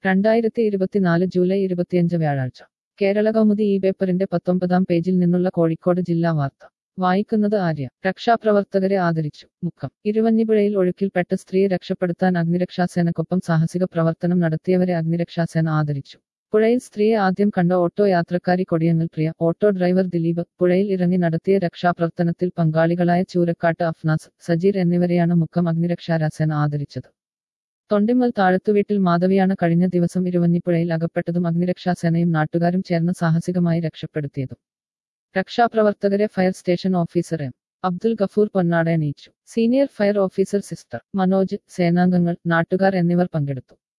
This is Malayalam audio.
2024 ജൂലൈ 25 വ്യാഴാഴ്ച കേരള കൗമുദി ഈ പേപ്പറിന്റെ 19-ാം പേജിൽ നിന്നുള്ള കോഴിക്കോട് ജില്ലാ വാർത്ത വായിക്കുന്നത് ആര്യ. രക്ഷാപ്രവർത്തകരെ ആദരിച്ചു. മുക്കം. ഇരുവഞ്ഞിപ്പുഴയിൽ ഒഴുക്കിൽപ്പെട്ട സ്ത്രീയെ രക്ഷപ്പെടുത്താൻ അഗ്നിരക്ഷാസേനക്കൊപ്പം സാഹസിക പ്രവർത്തനം നടത്തിയവരെ അഗ്നിരക്ഷാസേന ആദരിച്ചു. പുഴയിൽ സ്ത്രീയെ ആദ്യം കണ്ട ഓട്ടോ യാത്രക്കാരി കൊടിയങ്ങൽ പ്രിയ, ഓട്ടോ ഡ്രൈവർ ദിലീപ്, പുഴയിൽ ഇറങ്ങി നടത്തിയ രക്ഷാപ്രവർത്തനത്തിൽ പങ്കാളികളായ ചൂരക്കാട്ട് അഫ്നാസ്, സജീർ എന്നിവരെയാണ് മുക്കം അഗ്നിരക്ഷാസേന ആദരിച്ചത്. തൊണ്ടിമ്മൽ താഴത്തുവീട്ടിൽ മാധവിയാണ് കഴിഞ്ഞ ദിവസം ഇരുവഞ്ഞിപ്പുഴയിൽ അകപ്പെട്ടതും അഗ്നിരക്ഷാസേനയും നാട്ടുകാരും ചേർന്ന് സാഹസികമായി രക്ഷപ്പെടുത്തിയതും. രക്ഷാപ്രവർത്തകരെ fire station officer M. Abdul Gafoor പൊന്നാട അണിയിച്ചു. Senior fire officer sister Manoj, സേനാംഗങ്ങൾ, നാട്ടുകാർ എന്നിവർ പങ്കെടുത്തു.